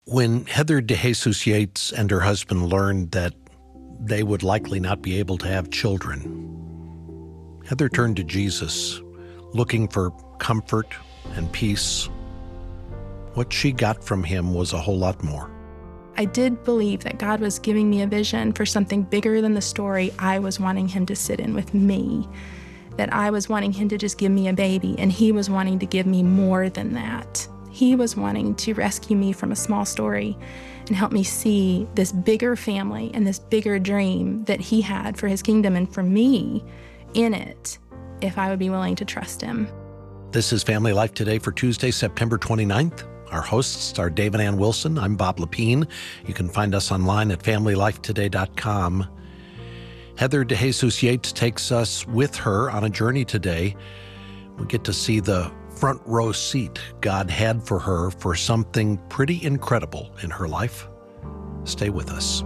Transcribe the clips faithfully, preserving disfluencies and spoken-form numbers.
When Heather DeJesus Yates and her husband learned that they would likely not be able to have children, Heather turned to Jesus, looking for comfort and peace. What she got from him was a whole lot more. I did believe that God was giving me a vision for something bigger than the story I was wanting him to sit in with me, that I was wanting him to just give me a baby, and he was wanting to give me more than that. He was wanting to rescue me from a small story and help me see this bigger family and this bigger dream that he had for his kingdom and for me in it, if I would be willing to trust him. This is Family Life Today for Tuesday, September twenty-ninth. Our hosts are Dave and Ann Wilson. I'm Bob Lepine. You can find us online at family life today dot com. Heather DeJesus Yates takes us with her on a journey today. We get to see the front row seat God had for her for something pretty incredible in her life. Stay with us.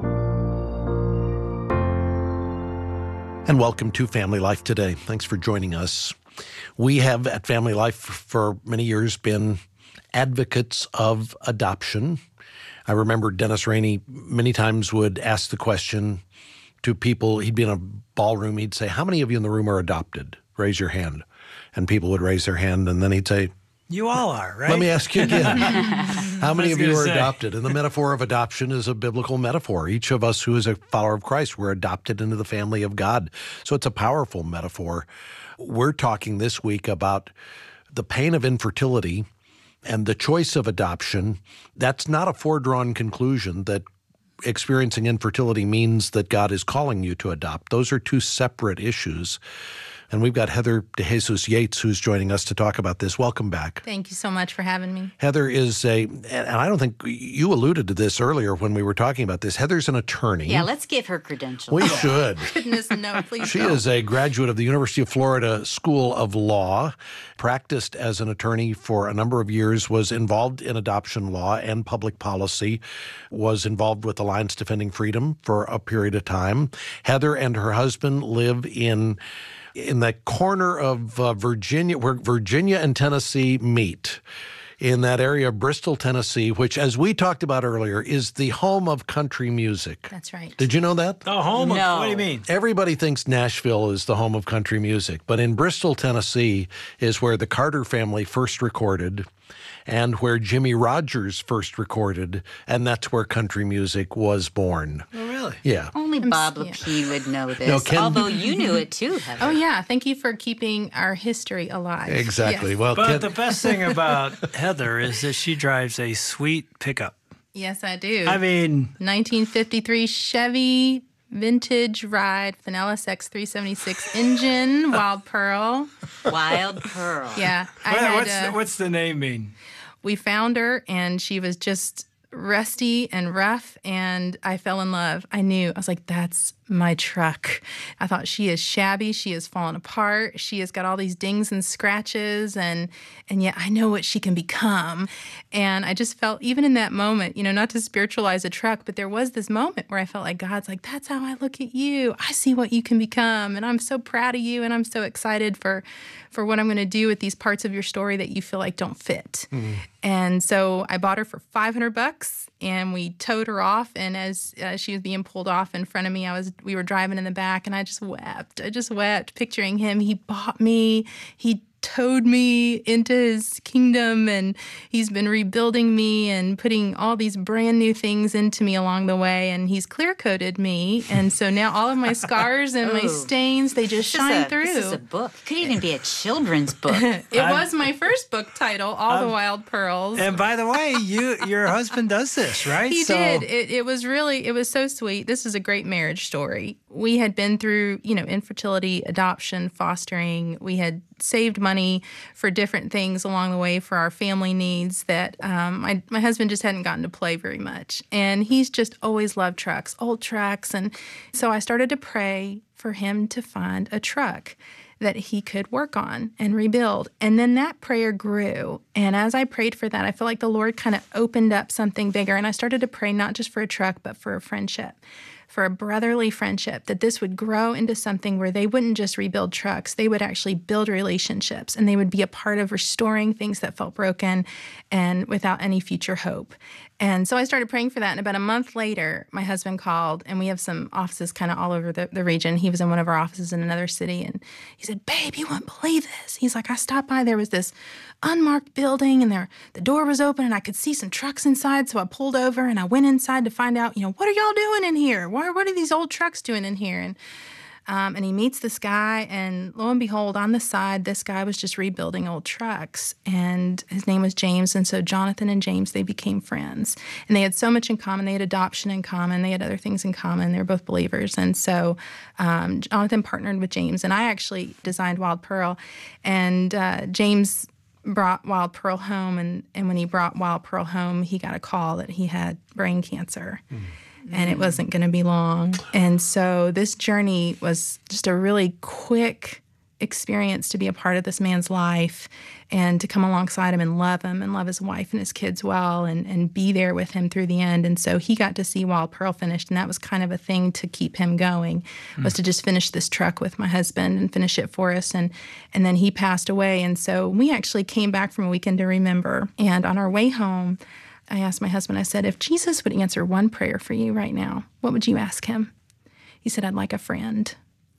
And welcome to Family Life Today. Thanks for joining us. We have at Family Life for many years been advocates of adoption. I remember Dennis Rainey many times would ask the question to people. He'd be in a ballroom. He'd say, how many of you in the room are adopted? Raise your hand. And people would raise their hand, and then he'd say, you all are, right? Let me ask you again. How many of you are say. adopted? And the metaphor of adoption is a biblical metaphor. Each of us who is a follower of Christ, we're adopted into the family of God. So it's a powerful metaphor. We're talking this week about the pain of infertility and the choice of adoption. That's not a foredrawn conclusion that experiencing infertility means that God is calling you to adopt. Those are two separate issues. And we've got Heather DeJesus Yates who's joining us to talk about this. Welcome back. Thank you so much for having me. Heather is a, and I don't think you alluded to this earlier when we were talking about this. Heather's an attorney. Yeah, let's give her credentials. We should. Goodness, no, please She don't. is a graduate of the University of Florida School of Law, practiced as an attorney for a number of years, was involved in adoption law and public policy, was involved with Alliance Defending Freedom for a period of time. Heather and her husband live in in the corner of uh, Virginia, where Virginia and Tennessee meet, in that area of Bristol, Tennessee, which, as we talked about earlier, is the home of country music. That's right. Did you know that? The home of, No. what do you mean? Everybody thinks Nashville is the home of country music, but in Bristol, Tennessee is where the Carter family first recorded and where Jimmy Rogers first recorded, and that's where country music was born. Oh, really? Yeah. Only Bob Lepine would know this, No, Ken- although you knew it too, Heather. Oh, yeah. Thank you for keeping our history alive. Exactly. Yes. Well, But Ken- the best thing about Heather is that she drives a sweet pickup. Yes, I do. I mean, nineteen fifty-three Chevy vintage ride with an L S X three seventy-six engine, Wild Pearl. Wild Pearl. Yeah. I what- had, what's, uh, the, what's the name mean? we found her, and she was just rusty and rough, and I fell in love. I knew. I was like, that's my truck. I thought, she is shabby. She has fallen apart. She has got all these dings and scratches, and and yet I know what she can become. And I just felt, even in that moment, you know, not to spiritualize a truck, but there was this moment where I felt like God's like, that's how I look at you. I see what you can become, and I'm so proud of you, and I'm so excited for for what I'm going to do with these parts of your story that you feel like don't fit. Mm. And so I bought her for five hundred bucks, and we towed her off. And as uh, she was being pulled off in front of me, I was we were driving in the back, and I just wept. I just wept, picturing him. He bought me. He towed me into his kingdom, and he's been rebuilding me and putting all these brand new things into me along the way, and he's clear coated me, and so now all of my scars and my Ooh. stains, they just This shine is a, through. This is a book. Could even be a children's book. It was my first book title, All the Wild Pearls. And by the way, you your husband does this, right? He so, did. It, it was really, it was so sweet. This is a great marriage story. We had been through, you know, infertility, adoption, fostering. We had saved money for different things along the way for our family needs that um, my, my husband just hadn't gotten to play very much. And he's just always loved trucks, old trucks. And so I started to pray for him to find a truck that he could work on and rebuild. And then that prayer grew. And as I prayed for that, I felt like the Lord kind of opened up something bigger. And I started to pray not just for a truck, but for a friendship. for a brotherly friendship, that this would grow into something where they wouldn't just rebuild trucks, they would actually build relationships, and they would be a part of restoring things that felt broken and without any future hope. And so I started praying for that. And about a month later, my husband called, and we have some offices kind of all over the, the region. He was in one of our offices in another city. And he said, babe, you won't believe this. He's like, I stopped by. There was this unmarked building, and there the door was open, and I could see some trucks inside. So I pulled over, and I went inside to find out, you know, what are y'all doing in here? What, what are these old trucks doing in here? And Um, and he meets this guy, and lo and behold, on the side, this guy was just rebuilding old trucks, and his name was James. And so Jonathan and James, they became friends, and they had so much in common. They had adoption in common. They had other things in common. They were both believers. And so um, Jonathan partnered with James, and I actually designed Wild Pearl, and uh, James brought Wild Pearl home, and, and when he brought Wild Pearl home, he got a call that he had brain cancer. Mm. And it wasn't going to be long. And so this journey was just a really quick experience to be a part of this man's life and to come alongside him and love him and love his wife and his kids well and, and be there with him through the end. And so he got to see Wild Pearl finished, and that was kind of a thing to keep him going, mm. was to just finish this truck with my husband and finish it for us. And, and then he passed away. And so we actually came back from a weekend to remember. And on our way home, I asked my husband, I said, if Jesus would answer one prayer for you right now, what would you ask him? He said, I'd like a friend.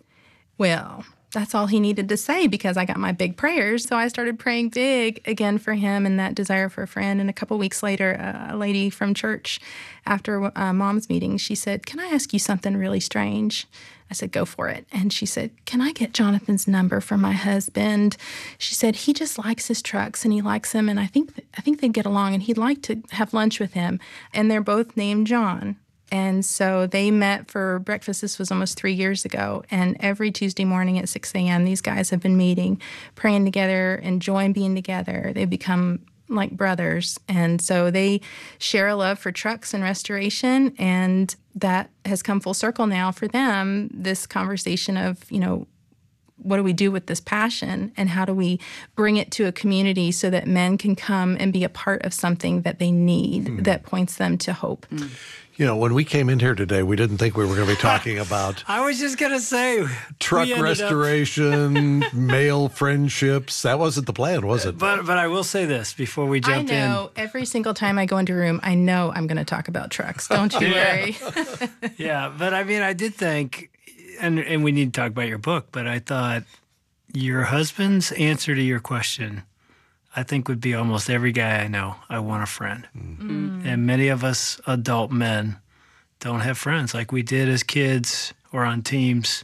Well, that's all he needed to say, because I got my big prayers. So I started praying big again for him and that desire for a friend. And a couple weeks later, a lady from church, after uh, Mom's meeting, she said, can I ask you something really strange? I said, go for it. And she said, can I get Jonathan's number from my husband? She said, he just likes his trucks and he likes them. And I think th- I think they'd get along, and he'd like to have lunch with him. And they're both named John. And so they met for breakfast. This was almost three years ago. And every Tuesday morning at six a.m., these guys have been meeting, praying together, enjoying being together. They've become like brothers. And so they share a love for trucks and restoration. And that has come full circle now for them, this conversation of, you know, what do we do with this passion, and how do we bring it to a community so that men can come and be a part of something that they need, mm. that points them to hope. Mm. You know, when we came in here today, we didn't think we were going to be talking about I was just going to say truck restoration, male friendships. That wasn't the plan, was it? But but I will say this before we jump in. I know in. Every single time I go into a room, I know I'm going to talk about trucks. Don't you worry. Yeah, but I mean, I did think, and and we need to talk about your book, but I thought your husband's answer to your question, I think, would be almost every guy I know, I want a friend. Mm. And many of us adult men don't have friends like we did as kids or on teams.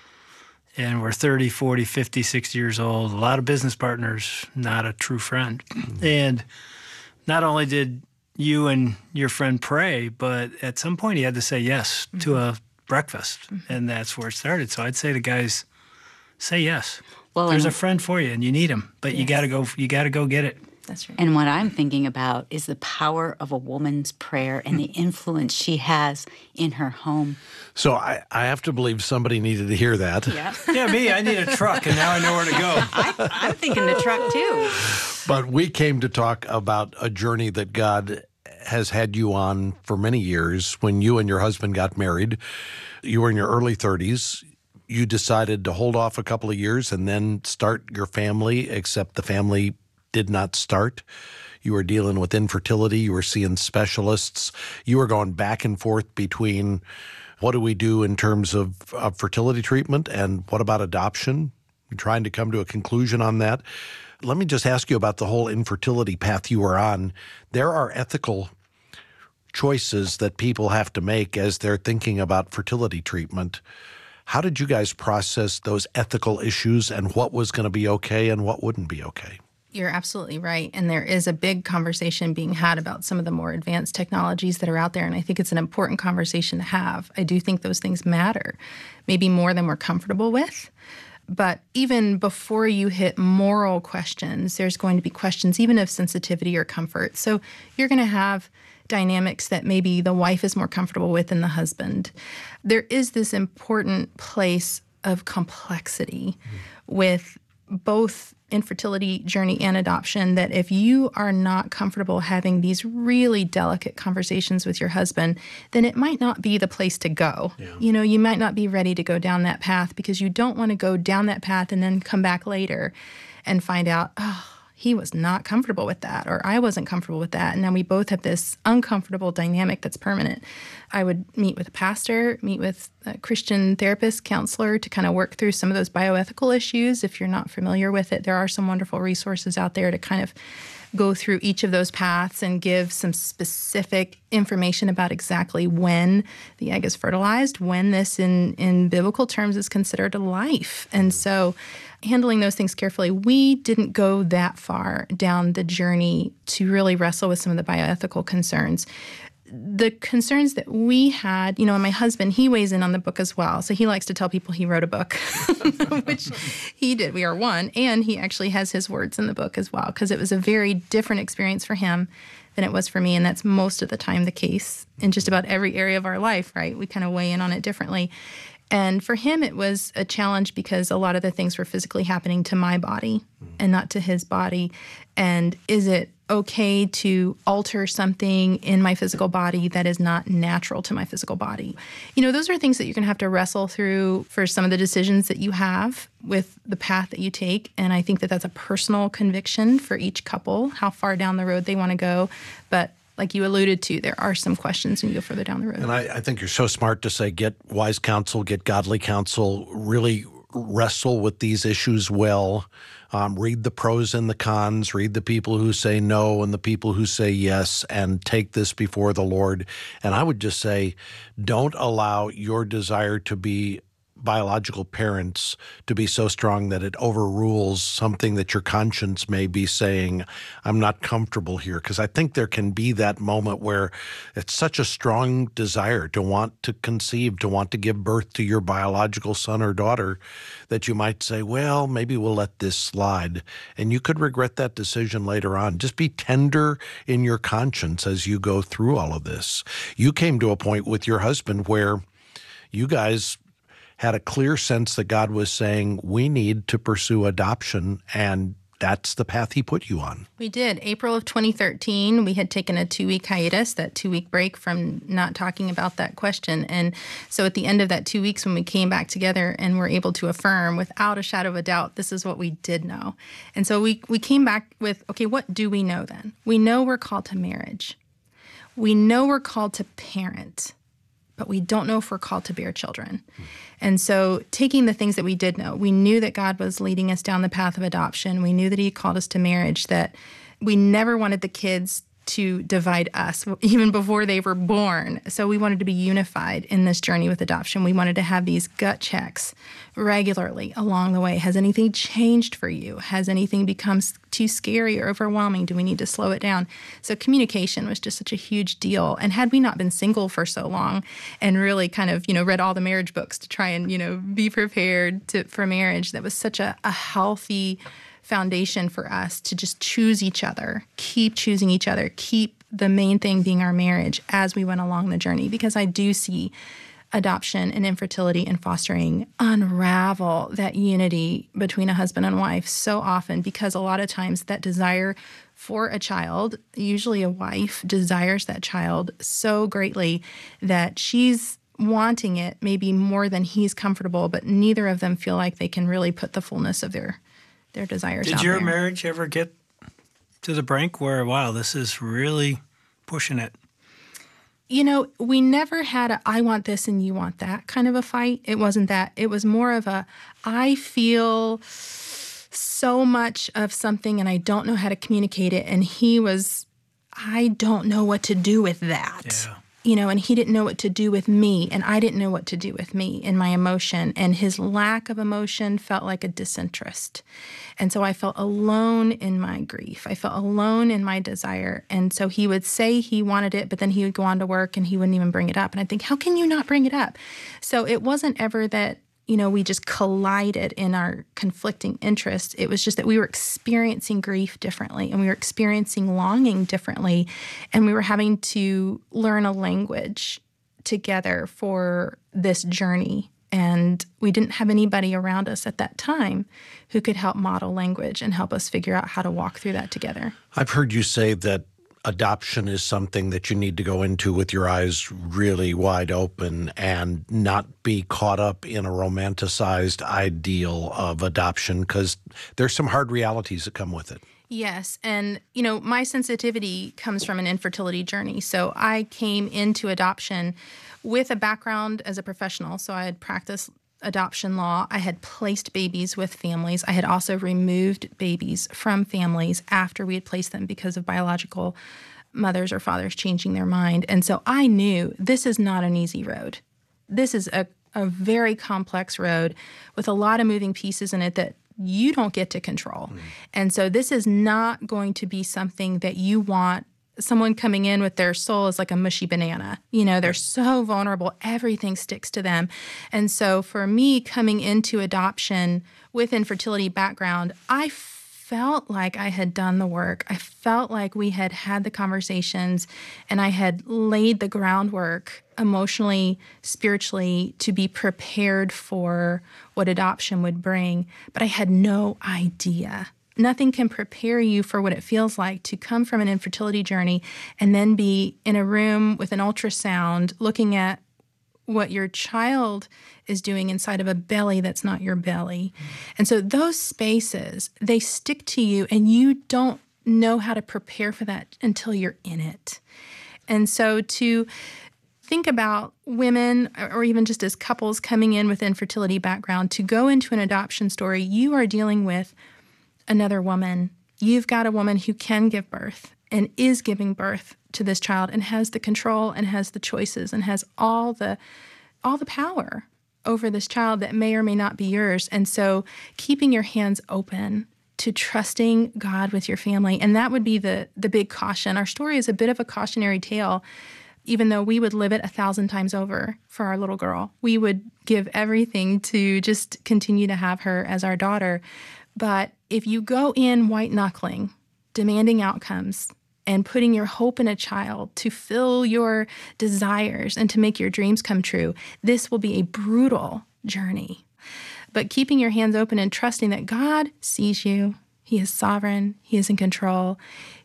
And we're thirty, forty, fifty, sixty years old. A lot of business partners, not a true friend. Mm. And not only did you and your friend pray, but at some point he had to say yes mm-hmm. to a breakfast. Mm-hmm. And that's where it started. So I'd say to guys, say yes. Well, there's a friend for you, and you need him, but yes. you gotta go. You gotta go get it. That's right. And what I'm thinking about is the power of a woman's prayer and the influence she has in her home. So I, I have to believe somebody needed to hear that. Yeah, yeah, me. I need a truck, and now I know where to go. I, I'm thinking the truck too. But we came to talk about a journey that God has had you on for many years. When you and your husband got married, you were in your early thirties. You decided to hold off a couple of years and then start your family, except the family did not start. You were dealing with infertility. You were seeing specialists. You were going back and forth between what do we do in terms of, of fertility treatment and what about adoption, and trying to come to a conclusion on that. Let me just ask you about the whole infertility path you were on. There are ethical choices that people have to make as they're thinking about fertility treatment. How did you guys process those ethical issues and what was going to be okay and what wouldn't be okay? You're absolutely right. And there is a big conversation being had about some of the more advanced technologies that are out there. And I think it's an important conversation to have. I do think those things matter, maybe more than we're comfortable with. But even before you hit moral questions, there's going to be questions even of sensitivity or comfort. So you're going to have dynamics that maybe the wife is more comfortable with than the husband. There is this important place of complexity mm. with both infertility journey and adoption, that if you are not comfortable having these really delicate conversations with your husband, then it might not be the place to go. Yeah. You know, you might not be ready to go down that path because you don't want to go down that path and then come back later and find out, oh, he was not comfortable with that, or I wasn't comfortable with that. And now we both have this uncomfortable dynamic that's permanent. I would meet with a pastor, meet with a Christian therapist, counselor to kind of work through some of those bioethical issues. If you're not familiar with it, there are some wonderful resources out there to kind of go through each of those paths and give some specific information about exactly when the egg is fertilized, when this in, in biblical terms is considered a life. And so handling those things carefully, we didn't go that far down the journey to really wrestle with some of the bioethical concerns. The concerns that we had, you know, and my husband, he weighs in on the book as well. So he likes to tell people he wrote a book, which he did. We are one. And he actually has his words in the book as well, because it was a very different experience for him than it was for me. And that's most of the time the case in just about every area of our life, right? We kind of weigh in on it differently. And for him, it was a challenge because a lot of the things were physically happening to my body and not to his body. And is it okay to alter something in my physical body that is not natural to my physical body? You know, those are things that you're going to have to wrestle through for some of the decisions that you have with the path that you take. And I think that that's a personal conviction for each couple, how far down the road they want to go. But like you alluded to, there are some questions when you go further down the road. And I, I think you're so smart to say, get wise counsel, get godly counsel, really wrestle with these issues well. Um, read the pros and the cons, read the people who say no and the people who say yes, and take this before the Lord. And I would just say, don't allow your desire to be biological parents to be so strong that it overrules something that your conscience may be saying, I'm not comfortable here. Because I think there can be that moment where it's such a strong desire to want to conceive, to want to give birth to your biological son or daughter, that you might say, well, maybe we'll let this slide. And you could regret that decision later on. Just be tender in your conscience as you go through all of this. You came to a point with your husband where you guys had a clear sense that God was saying, we need to pursue adoption, and that's the path he put you on. We did. April of twenty thirteen, we had taken a two-week hiatus, that two-week break from not talking about that question. And so at the end of that two weeks when we came back together and were able to affirm without a shadow of a doubt, this is what we did know. And so we, we came back with, okay, what do we know then? We know we're called to marriage. We know we're called to parent, but we don't know if we're called to bear children. Hmm. And so taking the things that we did know, we knew that God was leading us down the path of adoption. We knew that he called us to marriage, that we never wanted the kids to divide us, even before they were born. So we wanted to be unified in this journey with adoption. We wanted to have these gut checks regularly along the way. Has anything changed for you? Has anything become too scary or overwhelming? Do we need to slow it down? So communication was just such a huge deal. And had we not been single for so long and really kind of, you know, read all the marriage books to try and, you know, be prepared to, for marriage, that was such a, a healthy foundation for us to just choose each other, keep choosing each other, keep the main thing being our marriage as we went along the journey. Because I do see adoption and infertility and fostering unravel that unity between a husband and wife so often, because a lot of times that desire for a child, usually a wife, desires that child so greatly that she's wanting it maybe more than he's comfortable, but neither of them feel like they can really put the fullness of their their desires out Did your there. marriage ever get to the brink where, wow, this is really pushing it? You know, we never had a I want this and you want that kind of a fight. It wasn't that. It was more of a I feel so much of something and I don't know how to communicate it. And he was, I don't know what to do with that. Yeah. You know, and he didn't know what to do with me, and I didn't know what to do with me in my emotion. And his lack of emotion felt like a disinterest. And so I felt alone in my grief. I felt alone in my desire. And so he would say he wanted it, but then he would go on to work and he wouldn't even bring it up. And I think, how can you not bring it up? So it wasn't ever that, you know, we just collided in our conflicting interests. It was just that we were experiencing grief differently and we were experiencing longing differently. And we were having to learn a language together for this journey And we didn't have anybody around us at that time who could help model language and help us figure out how to walk through that together. I've heard you say that adoption is something that you need to go into with your eyes really wide open and not be caught up in a romanticized ideal of adoption, because there's some hard realities that come with it. Yes. And, you know, my sensitivity comes from an infertility journey. So I came into adoption with a background as a professional. So I had practiced adoption law. I had placed babies with families. I had also removed babies from families after we had placed them because of biological mothers or fathers changing their mind. And so I knew this is not an easy road. This is a, a very complex road with a lot of moving pieces in it that you don't get to control. Mm. And so this is not going to be something that you want someone coming in with their soul is like a mushy banana. You know, they're so vulnerable. Everything sticks to them. And so for me, coming into adoption with infertility background, I felt like I had done the work. I felt like we had had the conversations and I had laid the groundwork emotionally, spiritually, to be prepared for what adoption would bring. But I had no idea. Nothing can prepare you for what it feels like to come from an infertility journey and then be in a room with an ultrasound looking at what your child is doing inside of a belly that's not your belly. Mm. And so those spaces, they stick to you and you don't know how to prepare for that until you're in it. And so to think about women or even just as couples coming in with infertility background, to go into an adoption story, you are dealing with another woman. You've got a woman who can give birth and is giving birth to this child and has the control and has the choices and has all the all the power over this child that may or may not be yours. And so keeping your hands open to trusting God with your family. And that would be the the big caution. Our story is a bit of a cautionary tale, even though we would live it a thousand times over for our little girl. We would give everything to just continue to have her as our daughter. But if you go in white-knuckling, demanding outcomes, and putting your hope in a child to fill your desires and to make your dreams come true, this will be a brutal journey. But keeping your hands open and trusting that God sees you, He is sovereign, He is in control,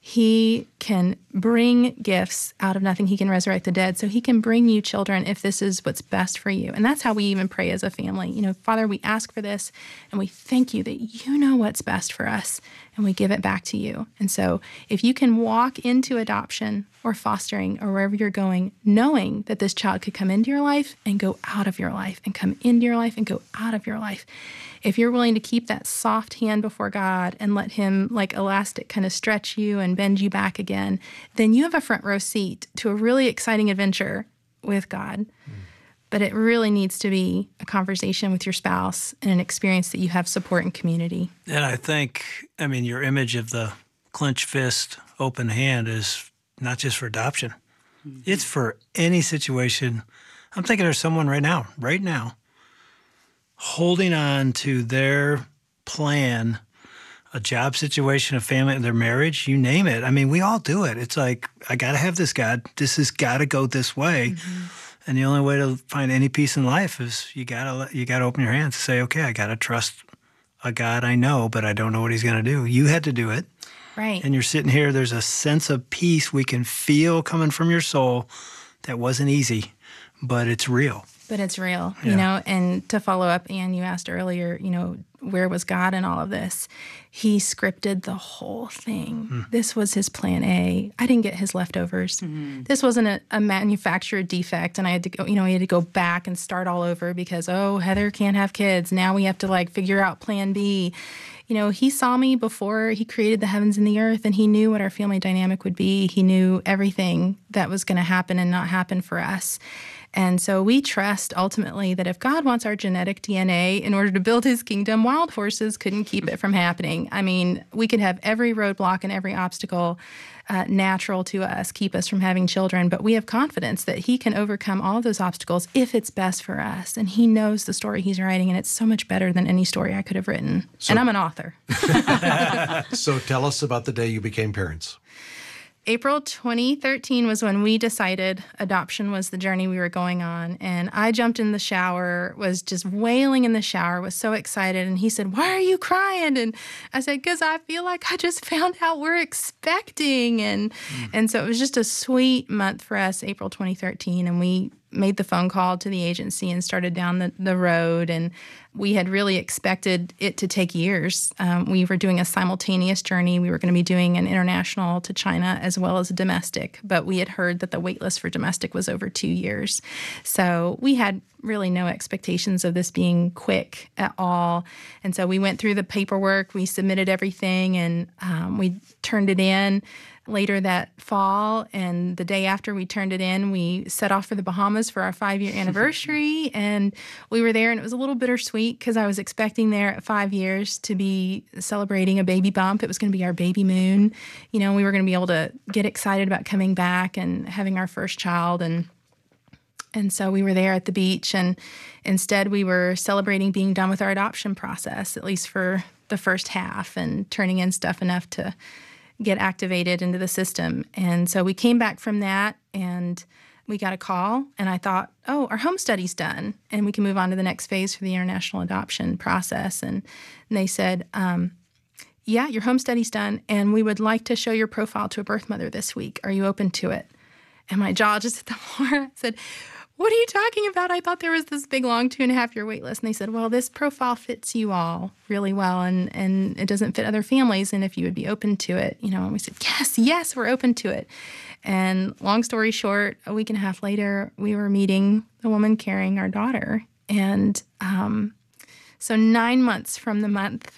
He can bring gifts out of nothing, He can resurrect the dead, so He can bring you children if this is what's best for you. And that's how we even pray as a family. You know, Father, we ask for this, and we thank you that you know what's best for us, and we give it back to you. And so if you can walk into adoption or fostering or wherever you're going, knowing that this child could come into your life and go out of your life, and come into your life and go out of your life, if you're willing to keep that soft hand before God and let Him, like elastic, kind of stretch you and bend you back again, then you have a front row seat to a really exciting adventure with God. Mm. But it really needs to be a conversation with your spouse and an experience that you have support and community. And I think, I mean, your image of the clenched fist, open hand is not just for adoption. Mm-hmm. It's for any situation. I'm thinking of someone right now, right now, holding on to their plan, a job situation, a family, their marriage, you name it. I mean, we all do it. It's like, I got to have this, God. This has got to go this way. Mm-hmm. And the only way to find any peace in life is you got to you got to open your hands and say, okay, I got to trust a God I know, but I don't know what He's going to do. You had to do it. Right. And you're sitting here, there's a sense of peace we can feel coming from your soul that wasn't easy, but it's real. But it's real, yeah. you know, and to follow up, Ann, you asked earlier, you know, where was God in all of this? He scripted the whole thing. Mm. This was His plan A. I didn't get His leftovers. Mm-hmm. This wasn't a, a manufactured defect, and I had to go, you know, we had to go back and start all over because, oh, Heather can't have kids. Now we have to, like, figure out plan B. You know, He saw me before He created the heavens and the earth, and He knew what our family dynamic would be. He knew everything that was going to happen and not happen for us. And so we trust ultimately that if God wants our genetic D N A in order to build His kingdom, wild horses couldn't keep it from happening. I mean, we could have every roadblock and every obstacle uh, natural to us keep us from having children, but we have confidence that He can overcome all of those obstacles if it's best for us. And He knows the story He's writing, and it's so much better than any story I could have written. So, and I'm an author. So tell us about the day you became parents. April twenty thirteen was when we decided adoption was the journey we were going on. And I jumped in the shower, was just wailing in the shower, was so excited. And he said, "Why are you crying?" And I said, "Because I feel like I just found out we're expecting." And, mm. and so it was just a sweet month for us, April twenty thirteen. And we made the phone call to the agency and started down the, the road. And we had really expected it to take years. Um, we were doing a simultaneous journey. We were going to be doing an international to China as well as a domestic, but we had heard that the wait list for domestic was over two years. So we had really no expectations of this being quick at all. And so we went through the paperwork, we submitted everything, and um, we turned it in later that fall. And the day after we turned it in, we set off for the Bahamas for our five-year anniversary. And we were there, and it was a little bittersweet because I was expecting there at five years to be celebrating a baby bump. It was going to be our baby moon. You know, we were going to be able to get excited about coming back and having our first child. And And so we were there at the beach, and instead we were celebrating being done with our adoption process, at least for the first half, and turning in stuff enough to get activated into the system. And so we came back from that, and we got a call, and I thought, oh, our home study's done, and we can move on to the next phase for the international adoption process. And, and they said, um, yeah, your home study's done, and we would like to show your profile to a birth mother this week. Are you open to it? And my jaw just hit the floor. I said, what are you talking about? I thought there was this big, long two and a half year wait list. And they said, well, this profile fits you all really well, and, and it doesn't fit other families. And if you would be open to it, you know, and we said, yes, yes, we're open to it. And long story short, a week and a half later, we were meeting the woman carrying our daughter. And um, so nine months from the month,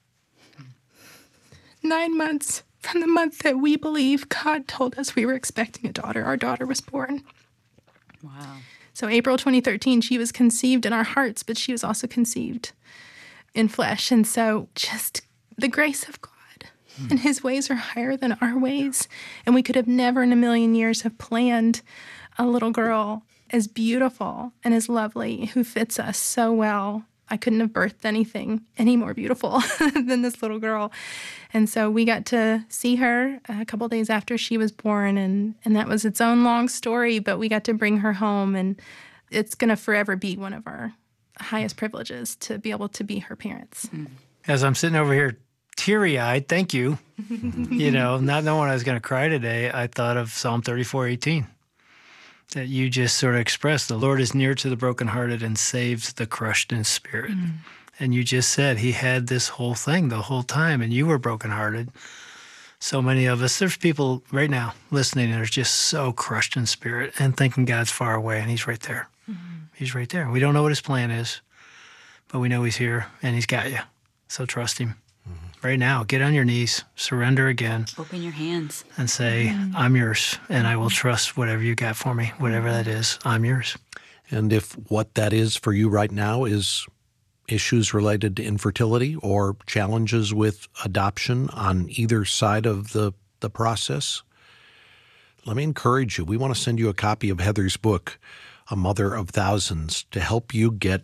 nine months from the month that we believe God told us we were expecting a daughter, our daughter was born. Wow. So April twenty thirteen, she was conceived in our hearts, but she was also conceived in flesh. And so just the grace of God, hmm. and his ways are higher than our ways. And we could have never in a million years have planned a little girl as beautiful and as lovely who fits us so well. I couldn't have birthed anything any more beautiful than this little girl. And so we got to see her a couple days after she was born, and, and that was its own long story, but we got to bring her home, and it's going to forever be one of our highest privileges to be able to be her parents. As I'm sitting over here teary-eyed, thank you, you know, not knowing I was going to cry today, I thought of Psalm thirty-four eighteen. That you just sort of expressed, the Lord is near to the brokenhearted and saves the crushed in spirit. Mm. And you just said he had this whole thing the whole time, and you were brokenhearted. So many of us, there's people right now listening that are just so crushed in spirit and thinking God's far away, and he's right there. Mm-hmm. He's right there. We don't know what his plan is, but we know he's here, and he's got you. So trust him. Mm-hmm. Right now, get on your knees, surrender again. Open your hands. And say, mm-hmm. I'm yours, and I will trust whatever you got for me, whatever that is, I'm yours. And if what that is for you right now is issues related to infertility or challenges with adoption on either side of the, the process, let me encourage you. We want to send you a copy of Heather's book, A Mother of Thousands, to help you get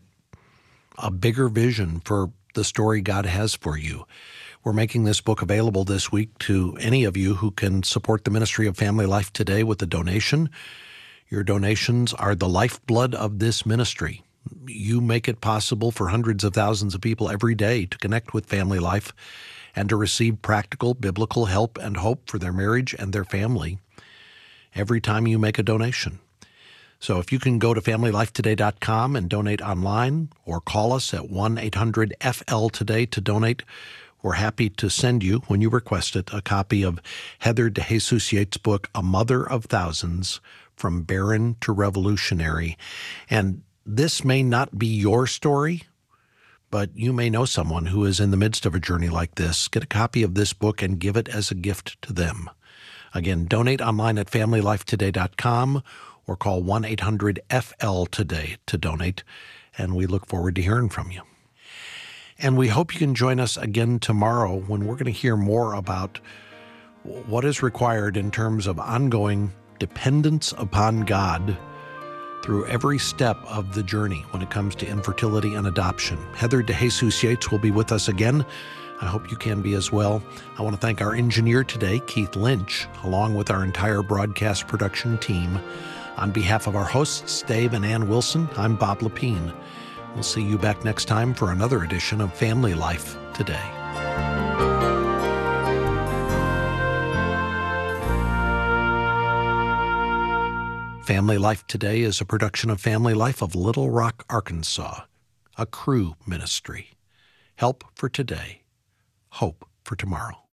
a bigger vision for the story God has for you. We're making this book available this week to any of you who can support the ministry of Family Life Today with a donation. Your donations are the lifeblood of this ministry. You make it possible for hundreds of thousands of people every day to connect with Family Life and to receive practical biblical help and hope for their marriage and their family every time you make a donation. So if you can go to family life today dot com and donate online, or call us at one eight hundred F L today to donate, we're happy to send you, when you request it, a copy of Heather DeJesus Yates' book, A Mother of Thousands, From Barren to Revolutionary. And this may not be your story, but you may know someone who is in the midst of a journey like this. Get a copy of this book and give it as a gift to them. Again, donate online at family life today dot com, or call one eight hundred F L today to donate, and we look forward to hearing from you. And we hope you can join us again tomorrow when we're going to hear more about what is required in terms of ongoing dependence upon God through every step of the journey when it comes to infertility and adoption. Heather DeJesus Yates will be with us again I hope you can be as well. I want to thank our engineer today, Keith Lynch, along with our entire broadcast production team. On behalf of our hosts, Dave and Ann Wilson, I'm Bob Lepine. We'll see you back next time for another edition of Family Life Today. Family Life Today is a production of Family Life of Little Rock, Arkansas, a Cru ministry. Help for today, hope for tomorrow.